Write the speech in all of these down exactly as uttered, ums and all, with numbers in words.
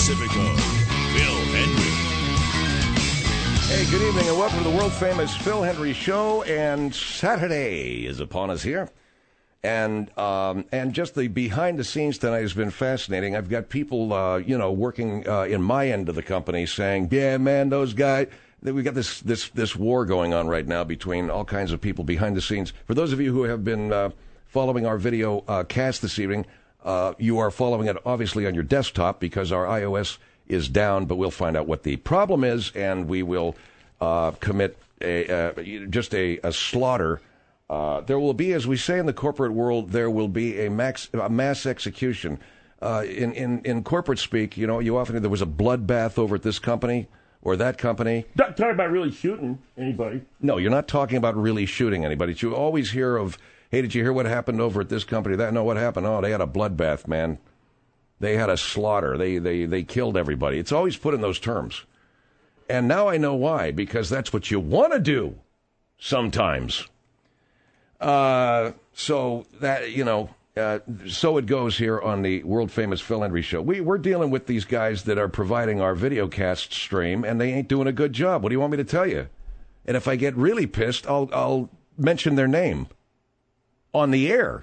Pacifico, Phil Hendry. Hey, good evening and welcome to the world-famous Phil Hendry Show. And Saturday is upon us here. And um, and just the behind-the-scenes tonight has been fascinating. I've got people, uh, you know, working uh, in my end of the company saying, yeah, man, those guys... We got this, this, this war going on right now between all kinds of people behind the scenes. For those of you who have been uh, following our video uh, cast this evening, uh, you are following it obviously on your desktop because our iOS is down, but we'll find out what the problem is, and we will uh, commit a, uh, just a, a slaughter. Uh, there will be, as we say in the corporate world, there will be a, max, a mass execution. Uh, in, in, in corporate speak, you know, you often there was a bloodbath over at this company. Or that company. Not talking about really shooting anybody. No, you're not talking about really shooting anybody. You always hear of, hey, did you hear what happened over at this company? That no, what happened? Oh, they had a bloodbath, man. They had a slaughter. They they they killed everybody. It's always put in those terms. And now I know why, because that's what you want to do sometimes. Uh, so that, you know, Uh, so it goes here on the world-famous Phil Hendry Show. We, we're dealing with these guys that are providing our videocast stream, and they ain't doing a good job. What do you want me to tell you? And if I get really pissed, I'll, I'll mention their name on the air.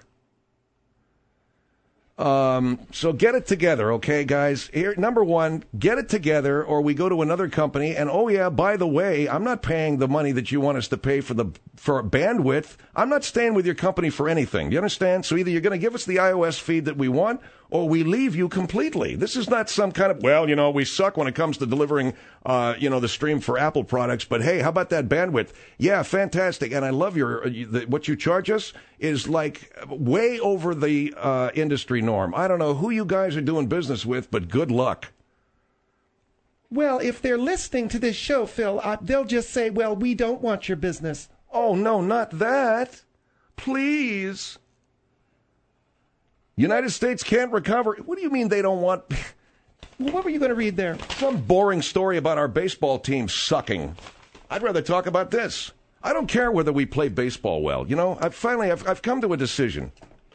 Um, so get it together, okay, guys? Here, number one, get it together, or we go to another company, and oh yeah, by the way, I'm not paying the money that you want us to pay for the for bandwidth. I'm not staying with your company for anything. Do you understand? So either you're going to give us the iOS feed that we want, or we leave you completely. This is not some kind of, well, you know, we suck when it comes to delivering, uh, you know, the stream for Apple products, but hey, how about that bandwidth? Yeah, fantastic, and I love your, the, what you charge us is like way over the uh, industry norm. I don't know who you guys are doing business with, but good luck. Well, if they're listening to this show, Phil, uh, they'll just say, well, we don't want your business. Oh, no, not that. Please. United States can't recover. What do you mean they don't want... Well, what were you going to read there? Some boring story about our baseball team sucking. I'd rather talk about this. I don't care whether we play baseball well. You know, I've finally, I've, I've come to a decision.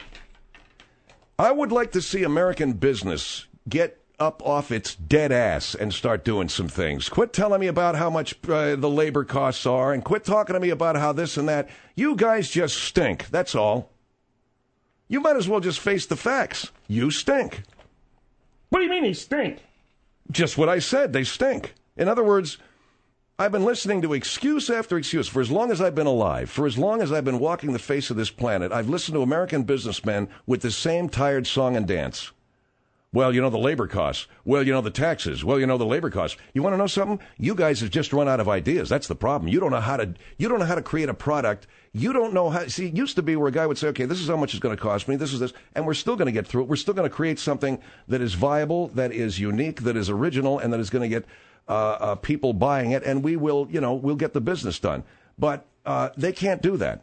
I would like to see American business get up off its dead ass and start doing some things. Quit telling me about how much uh, the labor costs are, and quit talking to me about how this and that. You guys just stink. That's all. You might as well just face the facts. You stink. What do you mean they stink? Just what I said. They stink. In other words, I've been listening to excuse after excuse for as long as I've been alive, for as long as I've been walking the face of this planet. I've listened to American businessmen with the same tired song and dance. Well, you know, the labor costs. Well, you know, the taxes. Well, you know, the labor costs. You want to know something? You guys have just run out of ideas. That's the problem. You don't know how to, you don't know how to create a product. You don't know how, see, it used to be where a guy would say, okay, this is how much it's going to cost me. This is this. And we're still going to get through it. We're still going to create something that is viable, that is unique, that is original, and that is going to get uh, uh, people buying it. And we will, you know, we'll get the business done. But uh, they can't do that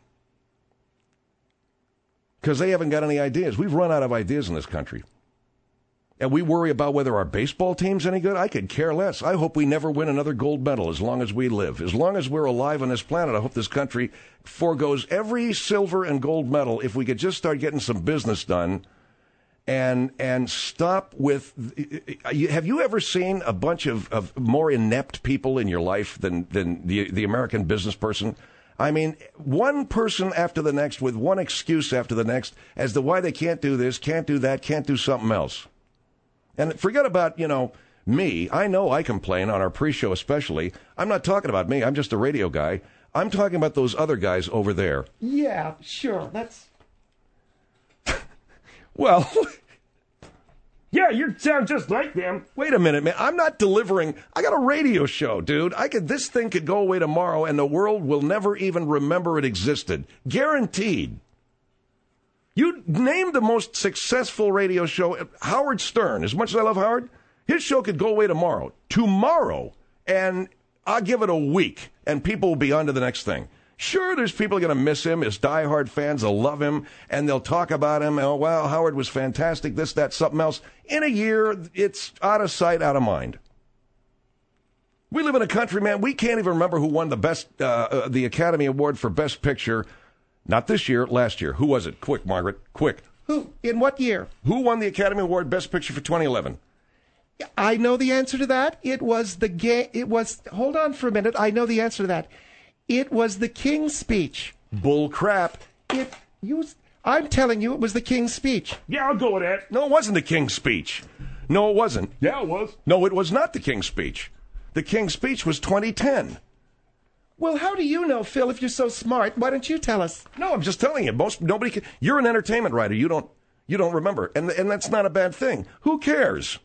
because they haven't got any ideas. We've run out of ideas in this country. And we worry about whether our baseball team's any good? I could care less. I hope we never win another gold medal as long as we live. As long as we're alive on this planet, I hope this country forgoes every silver and gold medal if we could just start getting some business done and and stop with... Have you ever seen a bunch of, of more inept people in your life than, than the, the American business person? I mean, one person after the next with one excuse after the next as to why they can't do this, can't do that, can't do something else. And forget about, you know, me. I know I complain on our pre-show especially. I'm not talking about me. I'm just a radio guy. I'm talking about those other guys over there. Yeah, sure. That's... Well... Yeah, you sound just like them. Wait a minute, man. I'm not delivering... I got a radio show, dude. I could. This thing could go away tomorrow, and the world will never even remember it existed. Guaranteed. You name the most successful radio show. Howard Stern. As much as I love Howard, his show could go away tomorrow. Tomorrow. And I'll give it a week, and people will be on to the next thing. Sure, there's people going to miss him. His diehard fans will love him, and they'll talk about him. Oh, wow, Howard was fantastic, this, that, something else. In a year, it's out of sight, out of mind. We live in a country, man, we can't even remember who won the best, uh, uh, the Academy Award for Best Picture. Not this year, last year. Who was it? Quick, Margaret, quick. Who? In what year? Who won the Academy Award Best Picture for twenty eleven? I know the answer to that. It was the ga- It was. Hold on for a minute. I know the answer to that. It was the King's Speech. Bull crap. It. You. I'm telling you, it was the King's Speech. Yeah, I'll go with that. No, it wasn't the King's Speech. No, it wasn't. Yeah, it was. No, it was not the King's Speech. The King's Speech was twenty ten. Well, how do you know, Phil, if you're so smart? Why don't you tell us? No, I'm just telling you. Most nobody can. You're an entertainment writer. You don't. You don't remember, and and that's not a bad thing. Who cares?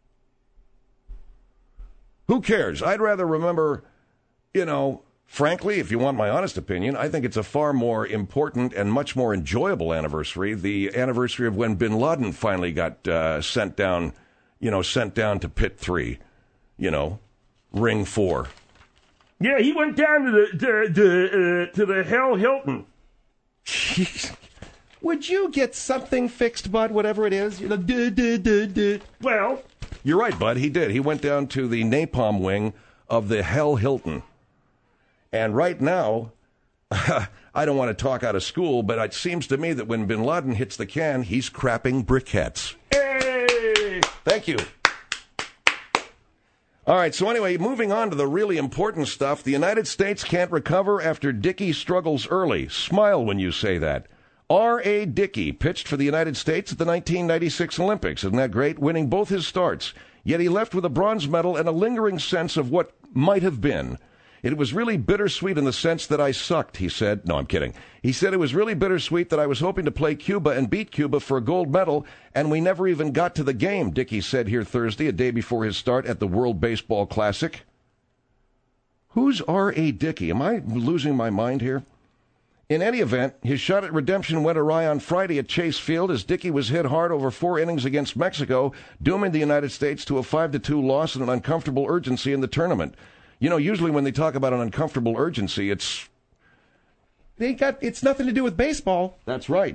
Who cares? I'd rather remember. You know, frankly, if you want my honest opinion, I think it's a far more important and much more enjoyable anniversary. The anniversary of when Bin Laden finally got uh, sent down. You know, sent down to Pit Three. You know, Ring Four. Yeah, he went down to the to, to, uh, to the Hell Hilton. Jeez. Would you get something fixed, Bud, whatever it is? You know, duh, duh, duh, duh. Well, You're right, Bud. He did. He went down to the napalm wing of the Hell Hilton. And right now, I don't want to talk out of school, but it seems to me that when Bin Laden hits the can, he's crapping briquettes. hey! Thank you. All right, so anyway, moving on to the really important stuff. The United States can't recover after Dickey struggles early. Smile when you say that. R A. Dickey pitched for the United States at the nineteen ninety-six Olympics. Isn't that great? Winning both his starts. Yet he left with a bronze medal and a lingering sense of what might have been. It was really bittersweet in the sense that I sucked, he said. No, I'm kidding. He said it was really bittersweet that I was hoping to play Cuba and beat Cuba for a gold medal, and we never even got to the game, Dickey said here Thursday, a day before his start at the World Baseball Classic. Who's R A. Dickey? Am I losing my mind here? In any event, his shot at redemption went awry on Friday at Chase Field as Dickey was hit hard over four innings against Mexico, dooming the United States to a five to two loss and an uncomfortable urgency in the tournament. You know, usually when they talk about an uncomfortable urgency, it's... They got, it's nothing to do with baseball. That's right.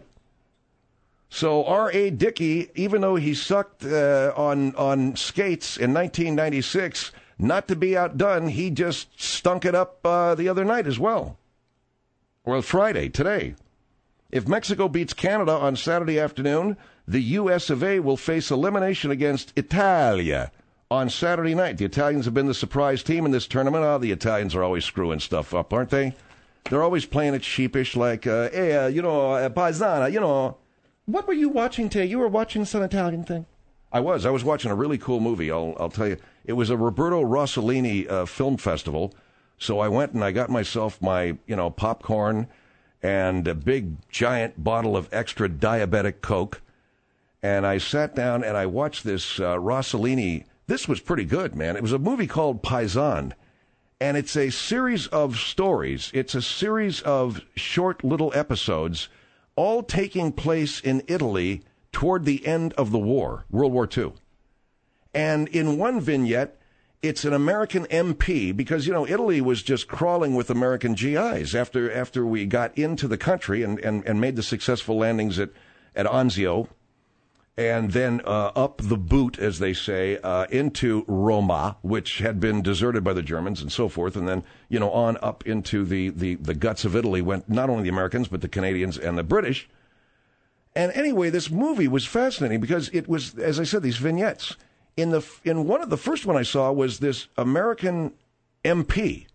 So R A. Dickey, even though he sucked uh, on, on skates in nineteen ninety-six, not to be outdone, he just stunk it up uh, the other night as well. Well, Friday, today. If Mexico beats Canada on Saturday afternoon, the U S of A will face elimination against Italia on Saturday night. The Italians have been the surprise team in this tournament. Oh, the Italians are always screwing stuff up, aren't they? They're always playing it sheepish, like, uh, hey, uh, you know, uh, paisana, you know. What were you watching today? You were watching some Italian thing. I was. I was watching a really cool movie, I'll, I'll tell you. It was a Roberto Rossellini uh, film festival. So I went and I got myself my, you know, popcorn and a big, giant bottle of extra diabetic Coke. And I sat down and I watched this uh, Rossellini. This was pretty good, man. It was a movie called Paisan. And it's a series of stories. It's a series of short little episodes, all taking place in Italy toward the end of the war, World War Two. And in one vignette, it's an American M P, because, you know, Italy was just crawling with American G Is after after we got into the country and, and, and made the successful landings at, at Anzio, and then uh, up the boot, as they say, uh, into Roma, which had been deserted by the Germans and so forth, and then, you know, on up into the, the, the guts of Italy went not only the Americans, but the Canadians and the British. And anyway, this movie was fascinating because it was, as I said, these vignettes. In the in one of the first one I saw was this American M P,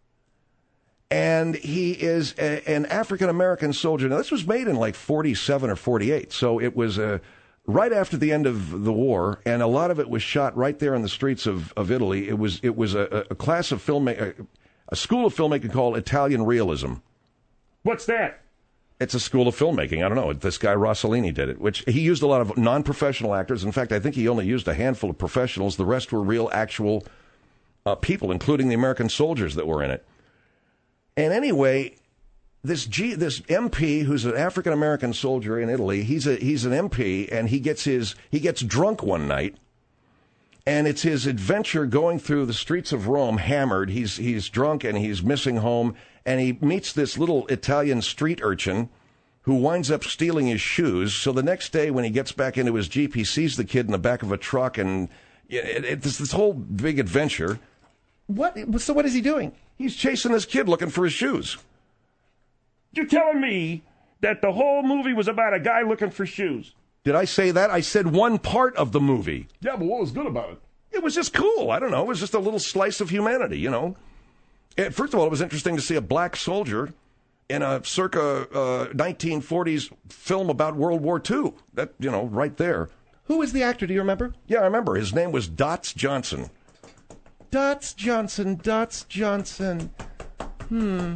and he is a, an African American soldier. Now this was made in like forty-seven or forty-eight, so it was uh, right after the end of the war, and a lot of it was shot right there in the streets of, of Italy. It was it was a, a class of filmmaking, a school of filmmaking called Italian Realism. What's that? It's a school of filmmaking. I don't know. This guy Rossellini did it, which he used a lot of non-professional actors. In fact, I think he only used a handful of professionals. The rest were real, actual uh, people, including the American soldiers that were in it. And anyway, this G, this M P, who's an African American soldier in Italy, he's a he's an M P, and he gets his he gets drunk one night, and it's his adventure going through the streets of Rome, hammered. He's he's drunk and he's missing home. And he meets this little Italian street urchin who winds up stealing his shoes. So the next day when he gets back into his Jeep, he sees the kid in the back of a truck, and it, it, it's this whole big adventure. What? So what is he doing? He's chasing this kid looking for his shoes. You're telling me that the whole movie was about a guy looking for shoes? Did I say that? I said one part of the movie. Yeah, but what was good about it? It was just cool. I don't know. It was just a little slice of humanity, you know. It, first of all, it was interesting to see a black soldier in a circa uh, nineteen forties film about World War Two. That, you know, right there. Who was the actor? Do you remember? Yeah, I remember. His name was Dots Johnson. Dots Johnson, Dots Johnson. Hmm.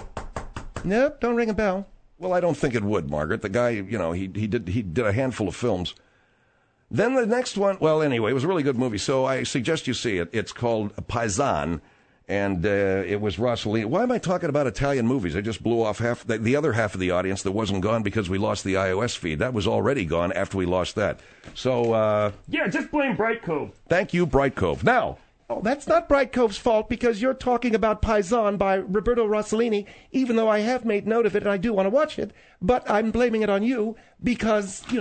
Nope, don't ring a bell. Well, I don't think it would, Margaret. The guy, you know, he he did he did a handful of films. Then the next one, well, anyway, it was a really good movie, so I suggest you see it. It's called Paisan, and uh, it was Rossellini. Why am I talking about Italian movies? I just blew off half the, the other half of the audience that wasn't gone because we lost the iOS feed. That was already gone after we lost that. So, uh... yeah, just blame Bright Cove. Thank you, Bright Cove. Now... Oh, that's not Bright Cove's fault because you're talking about Paisan by Roberto Rossellini, even though I have made note of it and I do want to watch it, but I'm blaming it on you because, you know...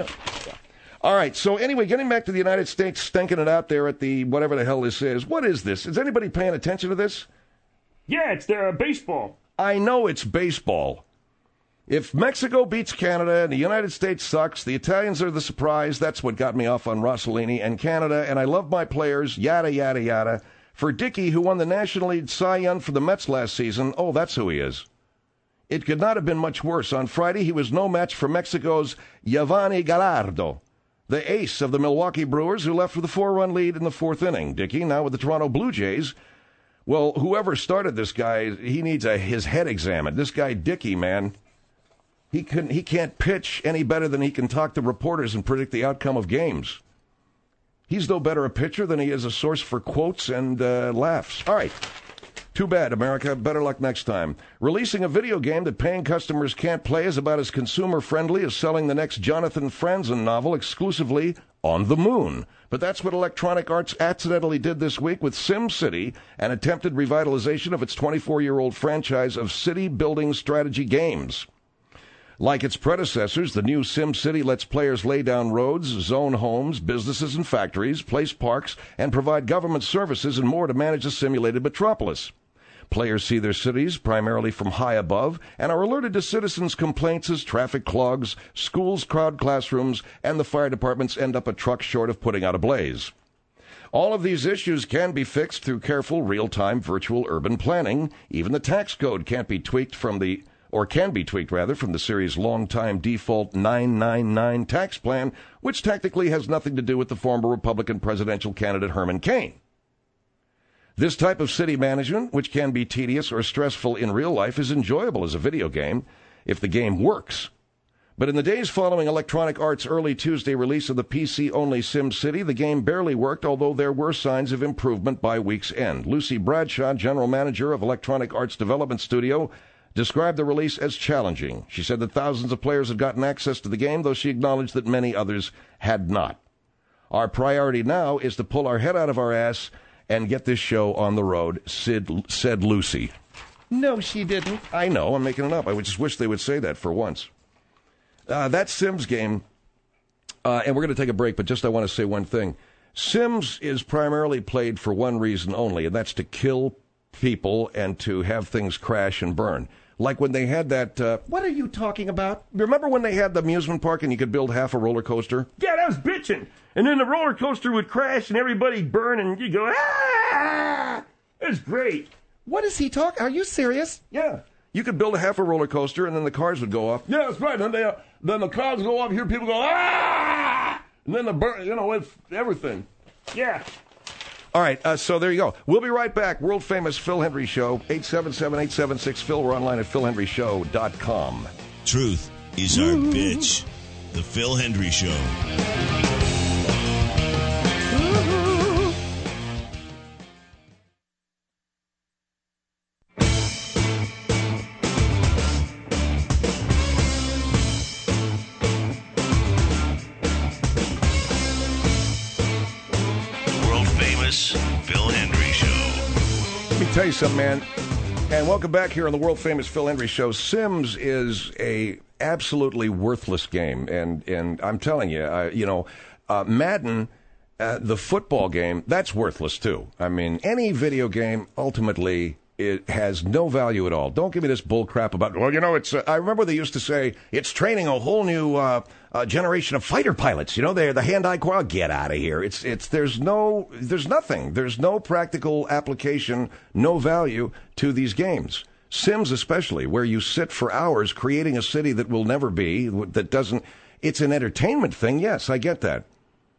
All right, so anyway, getting back to the United States, stinking it out there at the whatever the hell this is. What is this? Is anybody paying attention to this? Yeah, it's their uh, baseball. I know it's baseball. If Mexico beats Canada and the United States sucks, the Italians are the surprise. That's what got me off on Rossellini and Canada, and I love my players, yada, yada, yada. For Dickey, who won the National League Cy Young for the Mets last season, oh, that's who he is. It could not have been much worse. On Friday, he was no match for Mexico's Giovanni Gallardo, the ace of the Milwaukee Brewers, who left with a four-run lead in the fourth inning. Dickey, now with the Toronto Blue Jays. Well, whoever started this guy, he needs a, his head examined. This guy, Dickey, man, he couldn't, he can't pitch any better than he can talk to reporters and predict the outcome of games. He's no better a pitcher than he is a source for quotes and uh, laughs. All right. Too bad, America. Better luck next time. Releasing a video game that paying customers can't play is about as consumer-friendly as selling the next Jonathan Franzen novel exclusively on the moon. But that's what Electronic Arts accidentally did this week with SimCity, an attempted revitalization of its twenty-four-year-old franchise of city-building strategy games. Like its predecessors, the new SimCity lets players lay down roads, zone homes, businesses and factories, place parks, and provide government services and more to manage a simulated metropolis. Players see their cities primarily from high above and are alerted to citizens' complaints as traffic clogs, schools crowd classrooms, and the fire departments end up a truck short of putting out a blaze. All of these issues can be fixed through careful, real-time virtual urban planning. Even the tax code can't be tweaked from the, or can be tweaked rather, from the series' long-time default nine nine nine tax plan, which technically has nothing to do with the former Republican presidential candidate Herman Cain. This type of city management, which can be tedious or stressful in real life, is enjoyable as a video game if the game works. But in the days following Electronic Arts' early Tuesday release of the P C-only SimCity, the game barely worked, although there were signs of improvement by week's end. Lucy Bradshaw, general manager of Electronic Arts Development Studio, described the release as challenging. She said that thousands of players had gotten access to the game, though she acknowledged that many others had not. Our priority now is to pull our head out of our ass and get this show on the road, Sid, said Lucy. No, she didn't. I know, I'm making it up. I would just wish they would say that for once. Uh, that Sims game, uh, and we're going to take a break, but just I want to say one thing. Sims is primarily played for one reason only, and that's to kill people and to have things crash and burn. Like when they had that... Uh, what are you talking about? Remember when they had the amusement park and you could build half a roller coaster? Yeah, that was bitching. And then the roller coaster would crash and everybody'd burn and you go, ah! It was great. What is he talking? Are you serious? Yeah. You could build a half a roller coaster and then the cars would go off. Yeah, that's right. And then, they, uh, then the cars go off, hear people go, ah! And then the burn, you know, it's everything. Yeah. All right, uh, so there you go. We'll be right back. World-famous Phil Hendry Show, eight seven seven, eight seven six, Phil. We're online at phil hendry show dot com. Truth is our bitch. The Phil Hendry Show. Phil Hendry Show. Let me tell you something, man. And welcome back here on the world-famous Phil Hendry Show. Sims is a absolutely worthless game, and and I'm telling you, uh, you know, uh, Madden, uh, the football game, that's worthless too. I mean, any video game ultimately it has no value at all. Don't give me this bull crap about, well, you know, it's, uh, I remember they used to say, it's training a whole new uh, uh, generation of fighter pilots. You know, they're the hand-eye coordinate. Get out of here. It's, it's, there's no, there's nothing. There's no practical application, no value to these games. Sims especially, where you sit for hours creating a city that will never be, that doesn't, it's an entertainment thing. Yes, I get that.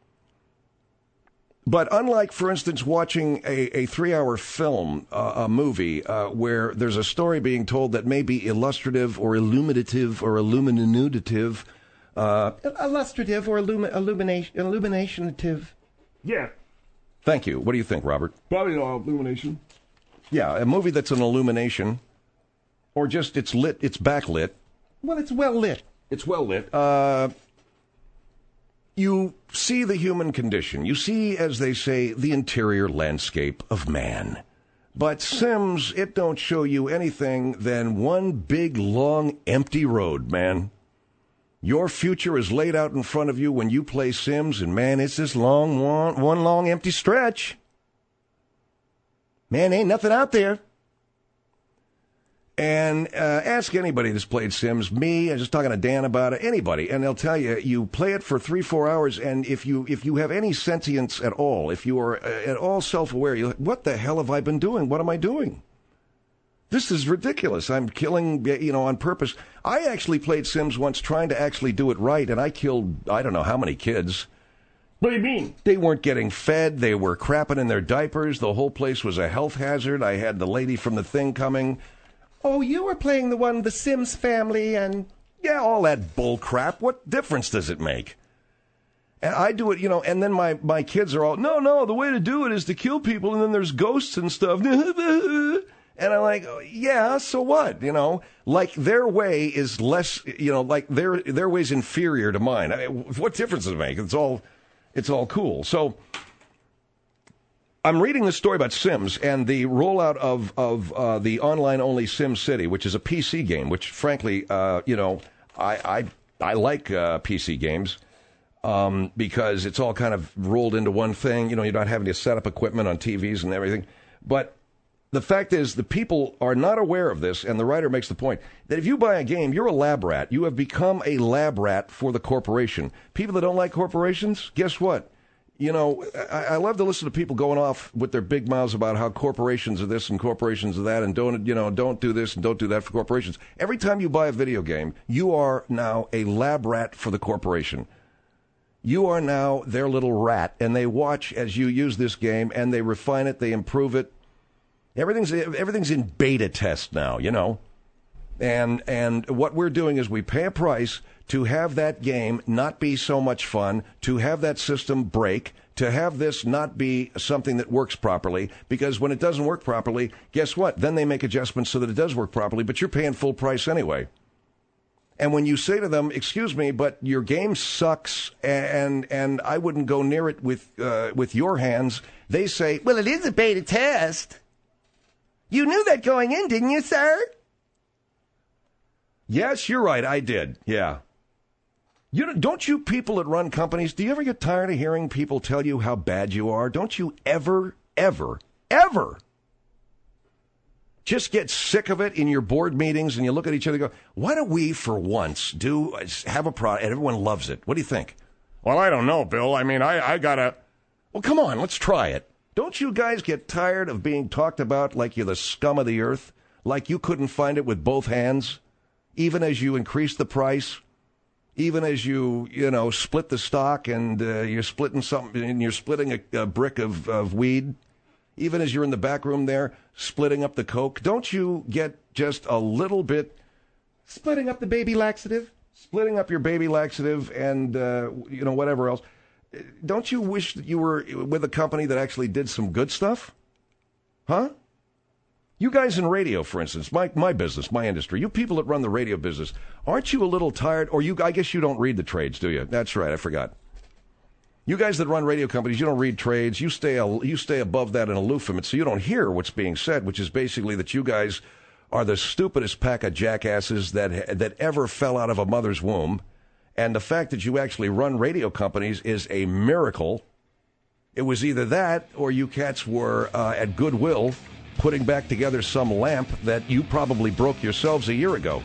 But unlike, for instance, watching a, a three-hour film, uh, a movie, uh, where there's a story being told that may be illustrative or illuminative or illuminative. Uh, illustrative or illumi- illumination, illuminationative. Yeah. Thank you. What do you think, Robert? Probably uh, illumination. Yeah, a movie that's an illumination, or just it's lit, it's backlit. Well, it's well lit. It's well lit. Uh... You see the human condition. You see, as they say, the interior landscape of man. But Sims, it don't show you anything than one big, long, empty road, man. Your future is laid out in front of you when you play Sims, and man, it's this long, one, one long, empty stretch. Man, ain't nothing out there. And uh, ask anybody that's played Sims, me, I'm just talking to Dan about it, anybody, and they'll tell you, you play it for three, four hours, and if you if you have any sentience at all, if you are at all self-aware, you're like, what the hell have I been doing? What am I doing? This is ridiculous. I'm killing, you know, on purpose. I actually played Sims once trying to actually do it right, and I killed, I don't know how many kids. What do you mean? They weren't getting fed. They were crapping in their diapers. The whole place was a health hazard. I had the lady from the thing coming. Oh, you were playing the one, the Sims family, and... Yeah, all that bull crap. What difference does it make? And I do it, you know, and then my, my kids are all, no, no, the way to do it is to kill people, and then there's ghosts and stuff. And I'm like, yeah, so what? You know, like their way is less, you know, like their their way's inferior to mine. I mean, what difference does it make? It's all, it's all cool. So... I'm reading this story about Sims and the rollout of of uh, the online-only Sim City, which is a P C game. Which, frankly, uh, you know, I I, I like uh, P C games um, because it's all kind of rolled into one thing. You know, you're not having to set up equipment on T Vs and everything. But the fact is, the people are not aware of this, and the writer makes the point that if you buy a game, you're a lab rat. You have become a lab rat for the corporation. People that don't like corporations, guess what? You know, I, I love to listen to people going off with their big mouths about how corporations are this and corporations are that, and don't, you know, don't do this and don't do that for corporations. Every time you buy a video game, you are now a lab rat for the corporation. You are now their little rat, and they watch as you use this game, and they refine it, they improve it. Everything's everything's in beta test now, you know. And and what we're doing is we pay a price to have that game not be so much fun, to have that system break, to have this not be something that works properly, because when it doesn't work properly, guess what? Then they make adjustments so that it does work properly, but you're paying full price anyway. And when you say to them, excuse me, but your game sucks, and and I wouldn't go near it with uh, with your hands, they say, well, it is a beta test. You knew that going in, didn't you, sir? Yes, you're right, I did, yeah. You know, don't you people that run companies, do you ever get tired of hearing people tell you how bad you are? Don't you ever, ever, ever just get sick of it in your board meetings and you look at each other and go, why don't we, for once, do have a product and everyone loves it? What do you think? Well, I don't know, Bill. I mean, I, I gotta... Well, come on, let's try it. Don't you guys get tired of being talked about like you're the scum of the earth? Like you couldn't find it with both hands? Even as you increase the price? Even as you, you know, split the stock and uh, you're splitting something and you're splitting a, a brick of, of weed? Even as you're in the back room there, splitting up the Coke? Don't you get just a little bit... Splitting up the baby laxative? Splitting up your baby laxative and, uh, you know, whatever else. Don't you wish that you were with a company that actually did some good stuff? Huh? You guys in radio, for instance, my my business, my industry, you people that run the radio business, aren't you a little tired? Or you, I guess you don't read the trades, do you? That's right, I forgot. You guys that run radio companies, you don't read trades. You stay you stay above that and aloof from it, so you don't hear what's being said, which is basically that you guys are the stupidest pack of jackasses that that ever fell out of a mother's womb. And the fact that you actually run radio companies is a miracle. It was either that or you cats were uh, at Goodwill putting back together some lamp that you probably broke yourselves a year ago.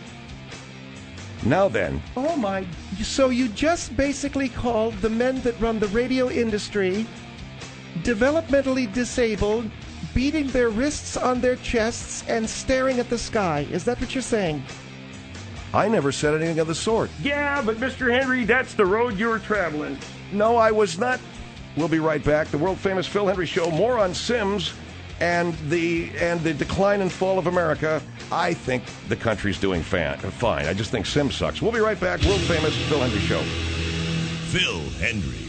Now then. Oh my, so you just basically called the men that run the radio industry developmentally disabled, beating their wrists on their chests and staring at the sky. Is that what you're saying? I never said anything of the sort. Yeah, but Mister Henry, that's the road you were traveling. No, I was not. We'll be right back. The world-famous Phil Hendry Show. More on Sims and the and the decline and fall of America. I think the country's doing fan, fine. I just think Sims sucks. We'll be right back. World-famous Phil Hendry Show. Phil Hendry.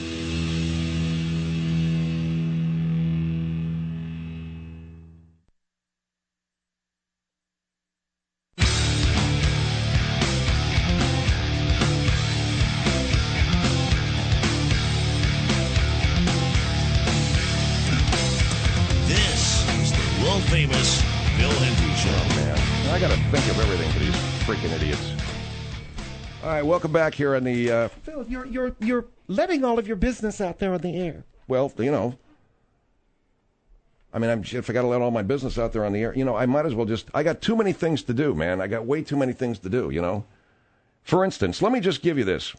Famous Phil Hendry Show. Oh, man. I got to think of everything for these freaking idiots. All right, welcome back here on the... Uh, Phil, you're, you're, you're letting all of your business out there on the air. Well, you know... I mean, I'm, if I got to let all my business out there on the air, you know, I might as well just... I got too many things to do, man. I got way too many things to do, you know? For instance, let me just give you this.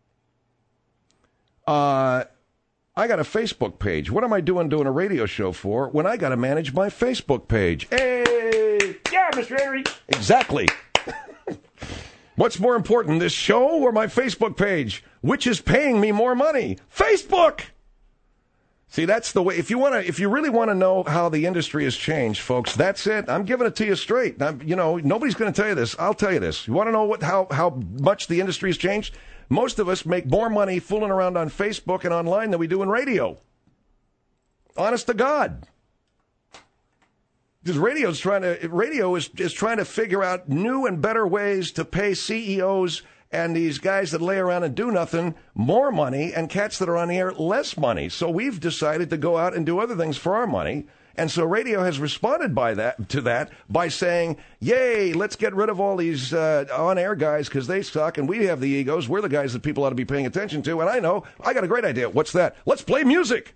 Uh... I got a Facebook page. What am I doing doing a radio show for when I got to manage my Facebook page? Hey! Yeah, Mister Henry! Exactly. What's more important, this show or my Facebook page? Which is paying me more money? Facebook! See, that's the way. If you want to, if you really want to know how the industry has changed, folks, that's it. I'm giving it to you straight. I'm, you know, nobody's going to tell you this. I'll tell you this. You want to know what how how much the industry has changed? Most of us make more money fooling around on Facebook and online than we do in radio. Honest to God. Because radio's trying to radio is, is trying to figure out new and better ways to pay C E Os and these guys that lay around and do nothing more money, and cats that are on the air less money. So we've decided to go out and do other things for our money. And so radio has responded by that to that by saying, yay, let's get rid of all these uh, on-air guys because they suck and we have the egos. We're the guys that people ought to be paying attention to. And I know, I got a great idea. What's that? Let's play music.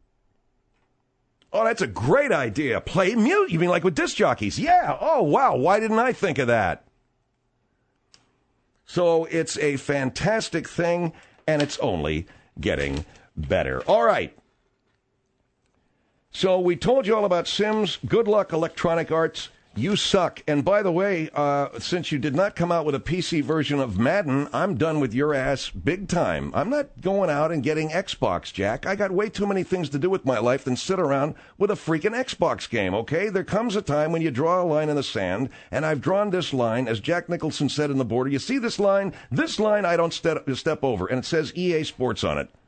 Oh, that's a great idea. Play music. You mean like with disc jockeys? Yeah. Oh, wow. Why didn't I think of that? So it's a fantastic thing, and it's only getting better. All right. So we told you all about Sims. Good luck, Electronic Arts. You suck. And by the way, uh, since you did not come out with a P C version of Madden, I'm done with your ass big time. I'm not going out and getting Xbox, Jack. I got way too many things to do with my life than sit around with a freaking Xbox game, okay? There comes a time when you draw a line in the sand, and I've drawn this line, as Jack Nicholson said in The Border. You see this line? This line I don't step, step over, and it says E A Sports on it.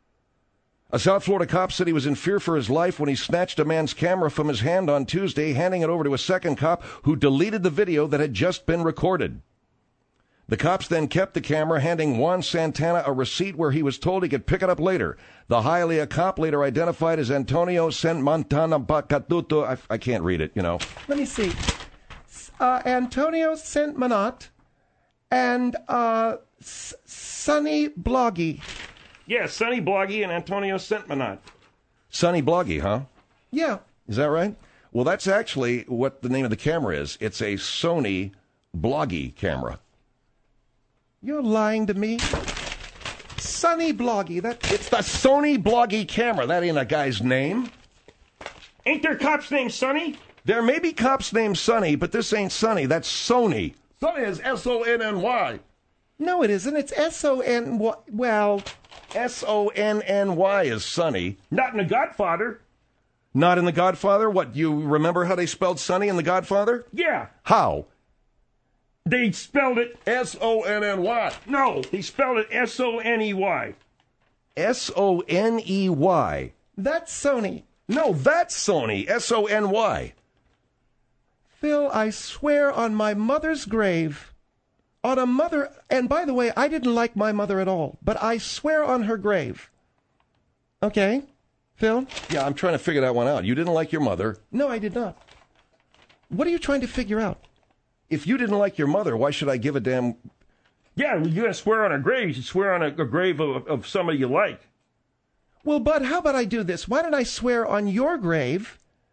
A South Florida cop said he was in fear for his life when he snatched a man's camera from his hand on Tuesday, handing it over to a second cop who deleted the video that had just been recorded. The cops then kept the camera, handing Juan Santana a receipt where he was told he could pick it up later. The Hialeah cop, later identified as Antonio Santmantana Bacatuto, I, I can't read it, you know. Let me see. Uh, Antonio Santmanat and uh, S- Sonny Bloggy. Yeah, Sonny Bloggy and Antonio Santmanat. Sonny Bloggy, huh? Yeah. Is that right? Well, that's actually what the name of the camera is. It's a Sony Bloggy camera. You're lying to me. Sonny Bloggy. That It's the Sony Bloggy camera. That ain't a guy's name. Ain't there cops named Sonny? There may be cops named Sonny, but this ain't Sonny. That's Sony. Sonny is S O N N Y. No, it isn't. It's S O N Y. Well, S O N N Y is Sonny. Not in The Godfather. Not in The Godfather? What, you remember how they spelled Sonny in The Godfather? Yeah. How? They spelled it S O N N Y. No, they spelled it S O N E Y. S O N E Y. that's Sony. No, that's Sony. S O N Y. Phil, I swear on my mother's grave, on a mother, and by the way, I didn't like my mother at all, but I swear on her grave. Okay, Phil? Yeah, I'm trying to figure that one out. You didn't like your mother. No, I did not. What are you trying to figure out? If you didn't like your mother, why should I give a damn... Yeah, you gotta swear on a grave. You should swear on a, a grave of, of somebody you like. Well, Bud, how about I do this? Why don't I swear on your grave,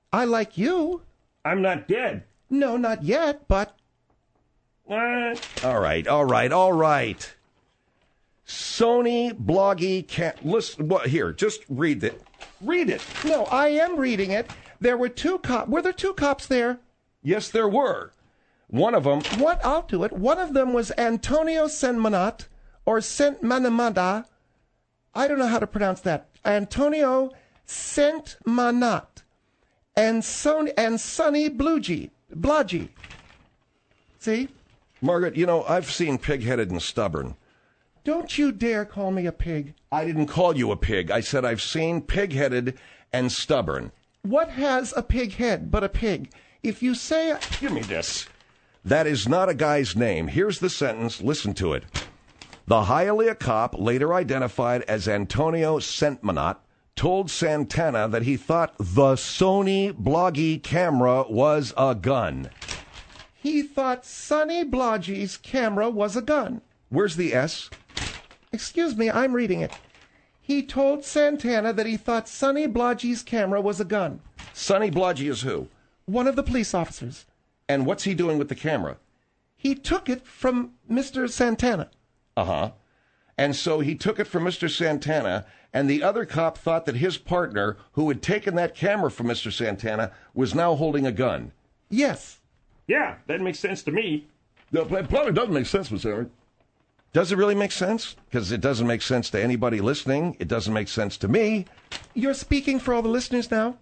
I like you. I'm not dead. No, not yet, but... What? All right, all right, all right. Sony Bloggy can't... Listen, what, here, just read it. Read it. No, I am reading it. There were two cops. Were there two cops there? Yes, there were. One of them... What? I'll do it. One of them was Antonio Senmanat, or Sentmanamada. I don't know how to pronounce that. Antonio Sentmanat. And, Son- and Sonny Blugey. Blodgey. See? Margaret, you know, I've seen Pig-Headed and Stubborn. Don't you dare call me a pig. I didn't call you a pig. I said I've seen Pig-Headed and Stubborn. What has a pig head but a pig? If you say... Give me this. That is not a guy's name. Here's the sentence. Listen to it. The Hialeah cop, later identified as Antonio Sentmanat, told Santana that he thought the Sony Bloggy camera was a gun. He thought Sonny Blodgey's camera was a gun. Where's the S? Excuse me, I'm reading it. He told Santana that he thought Sonny Blodgey's camera was a gun. Sonny Blodgey is who? One of the police officers. And what's he doing with the camera? He took it from Mister Santana. Uh-huh. And so he took it from Mister Santana, and the other cop thought that his partner, who had taken that camera from Mister Santana, was now holding a gun. Yes. Yeah, that makes sense to me. No, it probably doesn't make sense, Mister Henry. Does it really make sense? Because it doesn't make sense to anybody listening. It doesn't make sense to me. You're speaking for all the listeners now?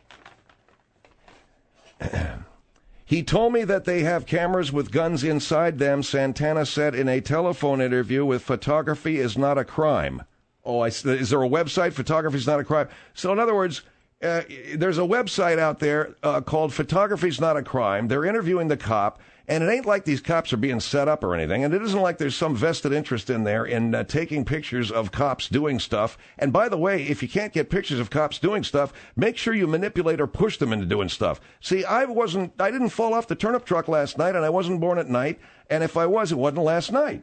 He told me that they have cameras with guns inside them, Santana said in a telephone interview with Photography is Not a Crime. Oh, I, is there a website, Photography is Not a Crime? So in other words, uh, there's a website out there uh, called Photography is Not a Crime. They're interviewing the cop, and it ain't like these cops are being set up or anything, and it isn't like there's some vested interest in there in uh, taking pictures of cops doing stuff. And by the way, if you can't get pictures of cops doing stuff, make sure you manipulate or push them into doing stuff. See, I wasn't, I didn't fall off the turnip truck last night, and I wasn't born at night, and if I was, it wasn't last night.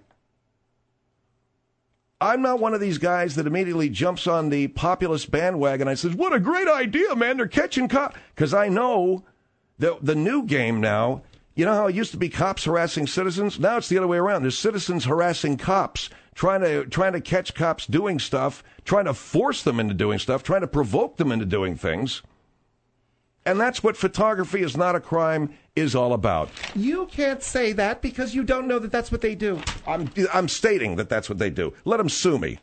I'm not one of these guys that immediately jumps on the populist bandwagon. I says, what a great idea, man. They're catching cops. Because I know that the new game now, you know how it used to be cops harassing citizens? Now it's the other way around. There's citizens harassing cops, trying to trying to catch cops doing stuff, trying to force them into doing stuff, trying to provoke them into doing things. And that's what Photography is Not a Crime is all about. You can't say that because you don't know that that's what they do. I'm I'm stating that that's what they do. Let them sue me.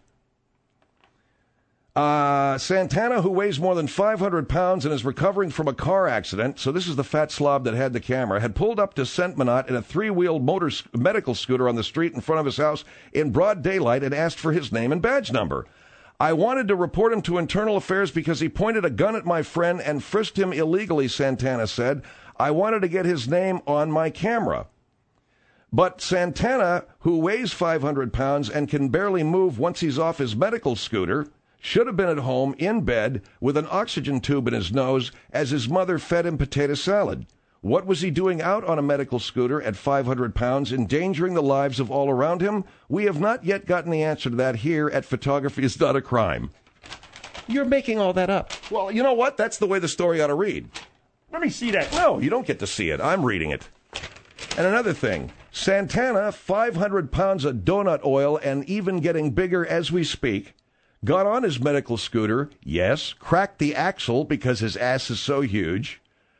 Uh, Santana, who weighs more than five hundred pounds and is recovering from a car accident, so this is the fat slob that had the camera, had pulled up to Sentmanat in a three-wheeled motor medical scooter on the street in front of his house in broad daylight and asked for his name and badge number. I wanted to report him to Internal Affairs because he pointed a gun at my friend and frisked him illegally, Santana said. I wanted to get his name on my camera. But Santana, who weighs five hundred pounds and can barely move once he's off his medical scooter, should have been at home in bed with an oxygen tube in his nose as his mother fed him potato salad. What was he doing out on a medical scooter at five hundred pounds, endangering the lives of all around him? We have not yet gotten the answer to that here at Photography is Not a Crime. You're making all that up. Well, you know what? That's the way the story ought to read. Let me see that. No, you don't get to see it. I'm reading it. And another thing, Santana, five hundred pounds of donut oil and even getting bigger as we speak, got on his medical scooter, yes, cracked the axle because his ass is so huge.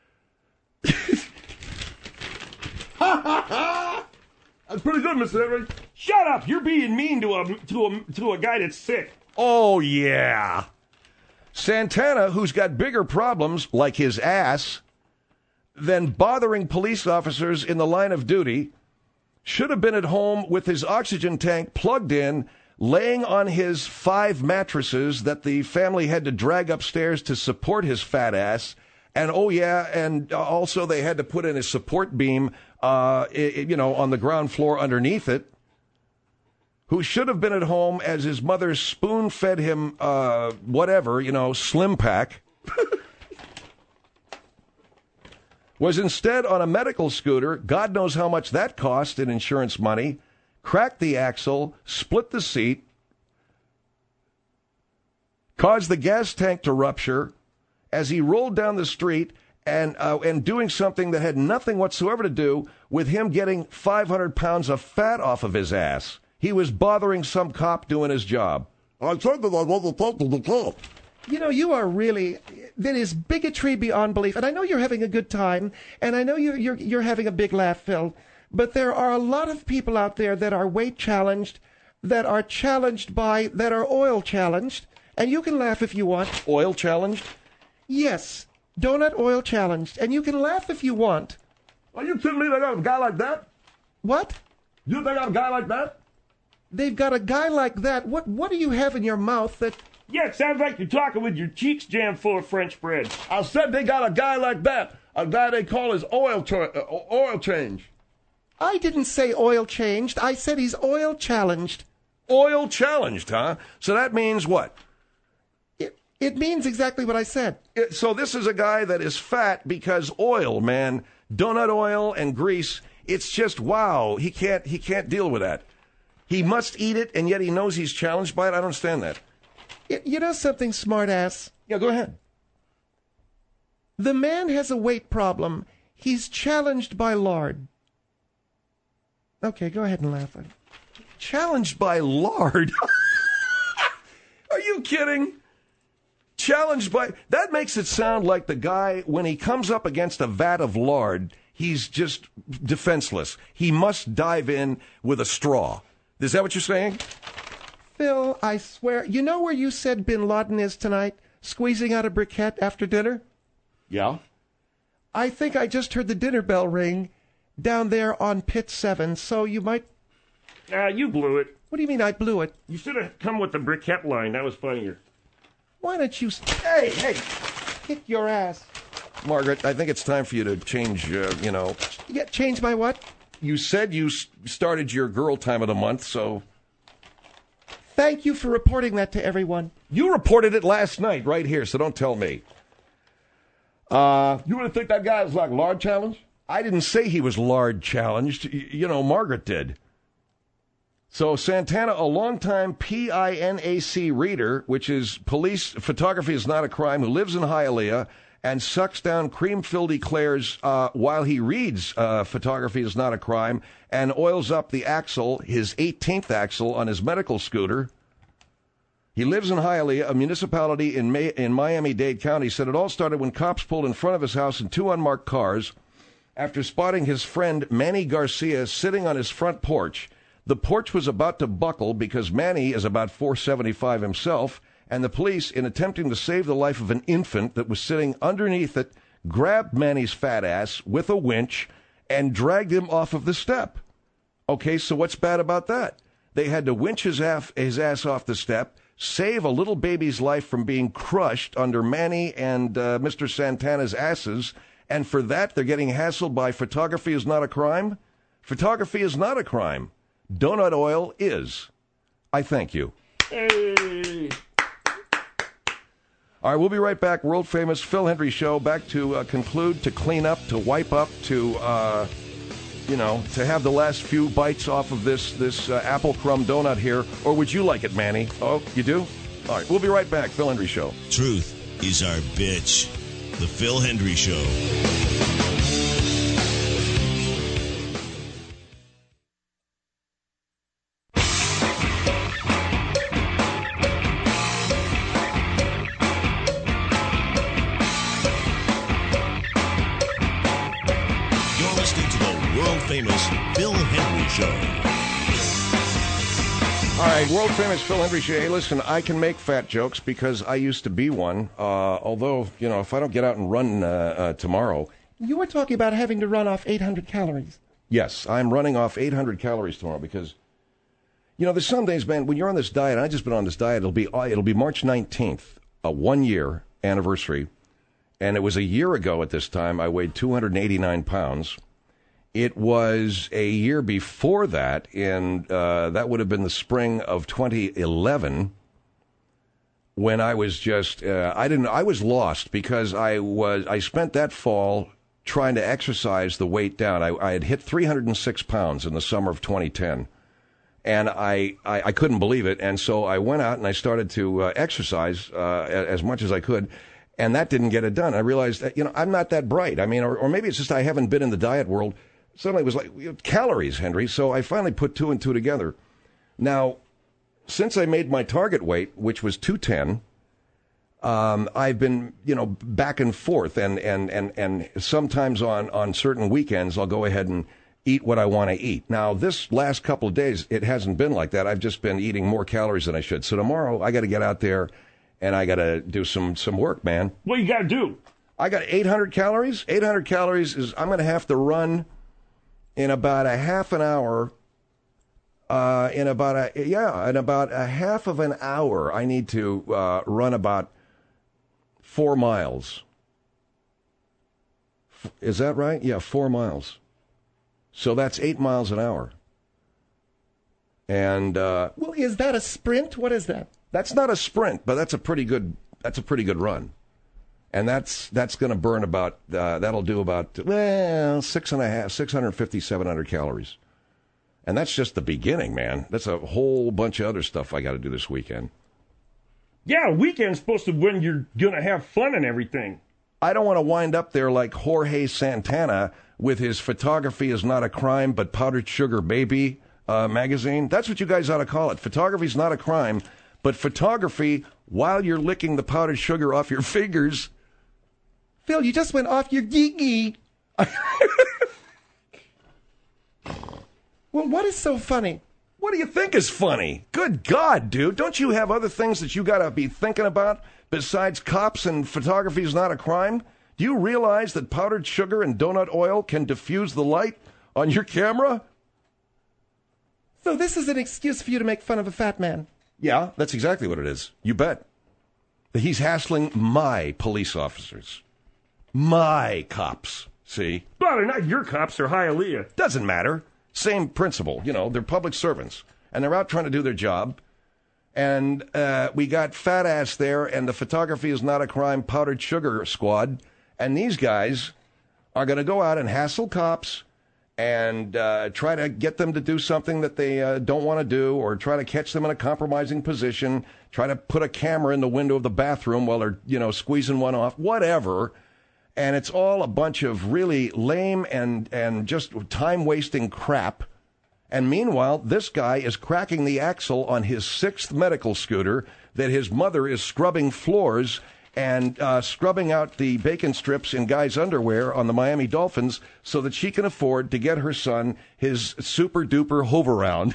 That's pretty good, Mister Henry. Shut up! You're being mean to a to a to a guy that's sick. Oh, yeah. Santana, who's got bigger problems, like his ass, than bothering police officers in the line of duty, should have been at home with his oxygen tank plugged in, laying on his five mattresses that the family had to drag upstairs to support his fat ass. And, oh, yeah, and also they had to put in a support beam, uh, it, you know, on the ground floor underneath it, who should have been at home as his mother spoon-fed him, uh, whatever, you know, Slim Pack, was instead on a medical scooter, God knows how much that cost in insurance money, cracked the axle, split the seat, caused the gas tank to rupture, as he rolled down the street and uh, and doing something that had nothing whatsoever to do with him getting five hundred pounds of fat off of his ass. He was bothering some cop doing his job. I said that I wasn't talking to the cop. You know, you are really, that is bigotry beyond belief. And I know you're having a good time, and I know you're, you're, you're having a big laugh, Phil, but there are a lot of people out there that are weight challenged, that are challenged by, that are oil challenged, and you can laugh if you want. Oil challenged? Yes, donut oil challenged, and you can laugh if you want. Are you kidding me? They got a guy like that? What? You think they got a guy like that? They've got a guy like that. What, what do you have in your mouth that... Yeah, it sounds like you're talking with your cheeks jammed full of French bread. I said they got a guy like that. A guy they call his oil, tra- uh, oil change. I didn't say oil changed. I said he's oil challenged. Oil challenged, huh? So that means what? It, it means exactly what I said. It, so this is a guy that is fat because oil, man, donut oil and grease. It's just, wow, he can't, he can't deal with that. He must eat it, and yet he knows he's challenged by it. I don't understand that. You know something, smartass? Yeah, go ahead. The man has a weight problem. He's challenged by lard. Okay, go ahead and laugh at it. Challenged by lard? Are you kidding? Challenged by... That makes it sound like the guy, when he comes up against a vat of lard, he's just defenseless. He must dive in with a straw. Is that what you're saying? Phil, I swear, you know where you said Bin Laden is tonight? Squeezing out a briquette after dinner? Yeah? I think I just heard the dinner bell ring down there on pit seven, so you might... Ah, uh, you blew it. What do you mean I blew it? You should have come with the briquette line. That was funnier. Why don't you... Hey, hey, kick your ass. Margaret, I think it's time for you to change, uh, you know... Yeah, change my what? You said you s- started your girl time of the month, so... Thank you for reporting that to everyone. You reported it last night right here, so don't tell me. Uh, you really think that guy is like lard challenged? I didn't say he was lard challenged. Y- you know, Margaret did. So Santana, a longtime P I N A C reader, which is Police Photography is Not a Crime, who lives in Hialeah and sucks down cream-filled eclairs uh, while he reads uh, Photography is Not a Crime and oils up the axle, his eighteenth axle, on his medical scooter. He lives in Hialeah, a municipality in, May- in Miami-Dade County. Said it all started when cops pulled in front of his house in two unmarked cars after spotting his friend Manny Garcia sitting on his front porch. The porch was about to buckle because Manny is about four seventy-five himself, and the police, in attempting to save the life of an infant that was sitting underneath it, grabbed Manny's fat ass with a winch and dragged him off of the step. Okay, so what's bad about that? They had to winch his ass, his ass off the step, save a little baby's life from being crushed under Manny and uh, Mister Santana's asses, and for that they're getting hassled by Photography is Not a Crime? Photography is not a crime. Donut oil is. I thank you. Hey. All right, we'll be right back. World famous Phil Hendrie Show. Back to uh, conclude, to clean up, to wipe up, to, uh, you know, to have the last few bites off of this this uh, apple crumb donut here. Or would you like it, Manny? Oh, you do? All right, we'll be right back. Phil Hendrie Show. Truth is our bitch. The Phil Hendrie Show. Famous Phil Hendrie Show. All right, world famous Phil Hendrie Show. Hey, listen, I can make fat jokes because I used to be one. Uh, although, you know, if I don't get out and run uh, uh, tomorrow. You were talking about having to run off eight hundred calories. Yes, I'm running off eight hundred calories tomorrow because, you know, there's some days, man, when you're on this diet, and I've just been on this diet, it'll be it'll be March nineteenth, a one-year anniversary. And it was a year ago at this time, I weighed two hundred eighty-nine pounds. It was a year before that, and uh, that would have been the spring of twenty eleven, when I was just uh, I didn't I was lost because I was I spent that fall trying to exercise the weight down. I, I had hit three hundred six pounds in the summer of twenty ten, and I, I, I couldn't believe it. And so I went out and I started to uh, exercise uh, as much as I could. And that didn't get it done. I realized that, you know, I'm not that bright. I mean, or, or maybe it's just I haven't been in the diet world. Suddenly it was like, you know, calories, Henry. So I finally put two and two together. Now, since I made my target weight, which was two ten, um, I've been, you know, back and forth. And, and, and, and sometimes on, on certain weekends, I'll go ahead and eat what I want to eat. Now, this last couple of days, it hasn't been like that. I've just been eating more calories than I should. So tomorrow, I got to get out there and I got to do some, some work, man. What you got to do? I got eight hundred calories. eight hundred calories is, I'm going to have to run in about a half an hour. Uh, in about a, yeah, in about a half of an hour, I need to uh, run about four miles. Is that right? Yeah, four miles. So that's eight miles an hour. And uh, well, is that a sprint? What is that? That's not a sprint, but that's a pretty good. That's a pretty good run, and that's that's going to burn about. Uh, that'll do about well six and a half, six hundred fifty, seven hundred calories, and that's just the beginning, man. That's a whole bunch of other stuff I got to do this weekend. Yeah, weekend's supposed to when you're gonna have fun and everything. I don't want to wind up there like Jorge Santana with his "Photography is not a crime, but powdered sugar baby" uh, magazine. That's what you guys ought to call it. Photography's not a crime. But photography, while you're licking the powdered sugar off your fingers. Phil, you just went off your gee-gee. Well, what is so funny? What do you think is funny? Good God, dude. Don't you have other things that you got to be thinking about besides cops and photography is not a crime? Do you realize that powdered sugar and donut oil can diffuse the light on your camera? So this is an excuse for you to make fun of a fat man. Yeah, that's exactly what it is. You bet. He's hassling my police officers. My cops, see? Well, they're not your cops, they're Hialeah. Doesn't matter. Same principle. You know, they're public servants. And they're out trying to do their job. And uh, we got Fat Ass there and the Photography is not a crime powdered sugar squad. And these guys are going to go out and hassle cops and uh, try to get them to do something that they uh, don't want to do, or try to catch them in a compromising position, try to put a camera in the window of the bathroom while they're, you know, squeezing one off, whatever. And it's all a bunch of really lame and, and just time-wasting crap. And meanwhile, this guy is cracking the axle on his sixth medical scooter that his mother is scrubbing floors and uh, scrubbing out the bacon strips in guys' underwear on the Miami Dolphins so that she can afford to get her son his super-duper hover-round.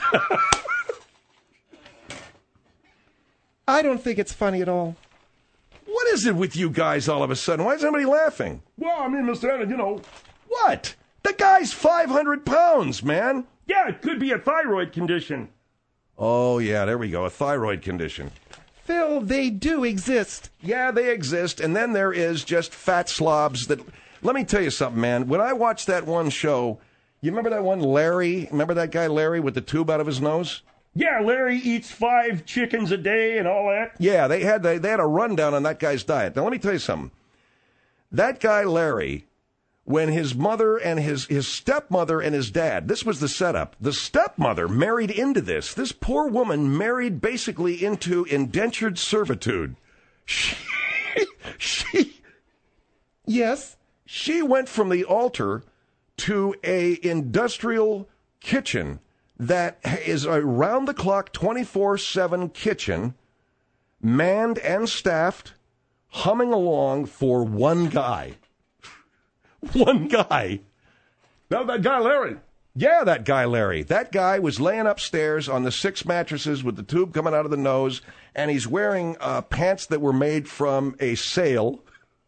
I don't think it's funny at all. What is it with you guys all of a sudden? Why is everybody laughing? Well, I mean, Mister Allen, you know. What? The guy's five hundred pounds, man. Yeah, it could be a thyroid condition. Oh, yeah, there we go, a thyroid condition. Phil, they do exist. Yeah, they exist, and then there is just fat slobs that... Let me tell you something, man. When I watched that one show, you remember that one Larry? Remember that guy Larry with the tube out of his nose? Yeah, Larry eats five chickens a day and all that. Yeah, they had they, they had a rundown on that guy's diet. Now, let me tell you something. That guy Larry, when his mother and his, his stepmother and his dad, this was the setup. The stepmother married into this. This poor woman married basically into indentured servitude. She, she, yes, she went from the altar to a industrial kitchen that is a round-the-clock, twenty-four seven kitchen, manned and staffed, humming along for one guy. One guy. Now that guy Larry. Yeah, that guy Larry. That guy was laying upstairs on the six mattresses with the tube coming out of the nose, and he's wearing uh, pants that were made from a sail.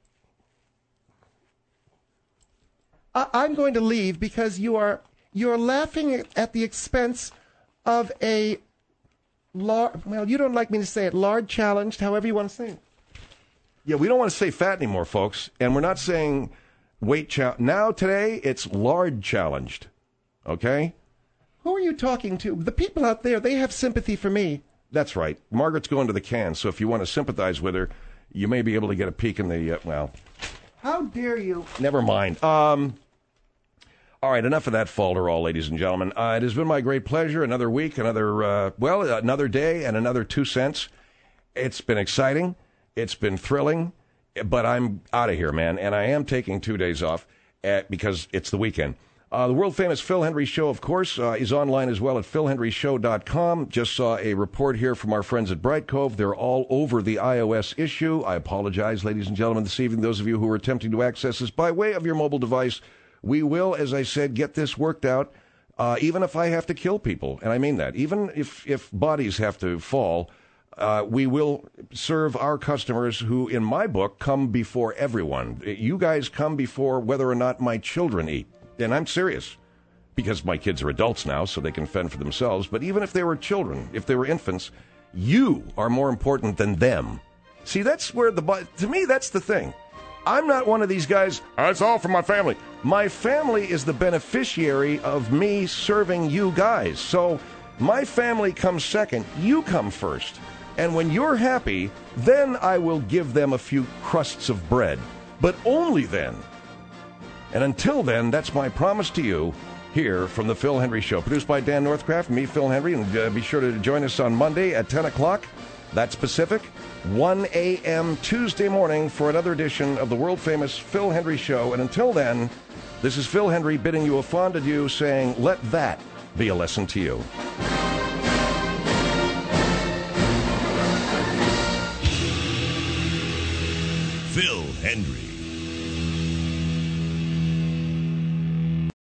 I- I'm going to leave because you are you're laughing at the expense of a large, well, you don't like me to say it, large challenged, however you want to say it. Yeah, we don't want to say fat anymore, folks, and we're not saying weight challenge. Now, today, it's lard challenged, okay? Who are you talking to? The people out there, they have sympathy for me. That's right. Margaret's going to the can, so if you want to sympathize with her, you may be able to get a peek in the, uh, well. How dare you? Never mind. Um, all right, enough of that falderall, ladies and gentlemen. Uh, it has been my great pleasure. Another week, another, uh, well, another day, and another two cents. It's been exciting. It's been thrilling. but I'm out of here, man, and I am taking two days off at, because it's the weekend. Uh, the world-famous Phil Hendrie Show, of course, uh, is online as well at phil hendrie show dot com. Just saw a report here from our friends at Bright Cove. They're all over the iOS issue. I apologize, ladies and gentlemen, this evening, those of you who are attempting to access this by way of your mobile device. We will, as I said, get this worked out, uh, even if I have to kill people, and I mean that. Even if, if bodies have to fall, uh, we will serve our customers who, in my book, come before everyone. You guys come before whether or not my children eat. And I'm serious, because my kids are adults now, so they can fend for themselves. But even if they were children, if they were infants, you are more important than them. See, that's where the... To me, that's the thing. I'm not one of these guys, that's all for my family. My family is the beneficiary of me serving you guys. So my family comes second, you come first. And when you're happy, then I will give them a few crusts of bread. But only then. And until then, that's my promise to you here from the Phil Hendrie Show. Produced by Dan Northcraft and me, Phil Hendrie. And uh, be sure to join us on Monday at ten o'clock. That's Pacific. one a.m. Tuesday morning for another edition of the world-famous Phil Hendrie Show. And until then, this is Phil Hendrie bidding you a fond adieu, saying, let that be a lesson to you. Phil Hendrie.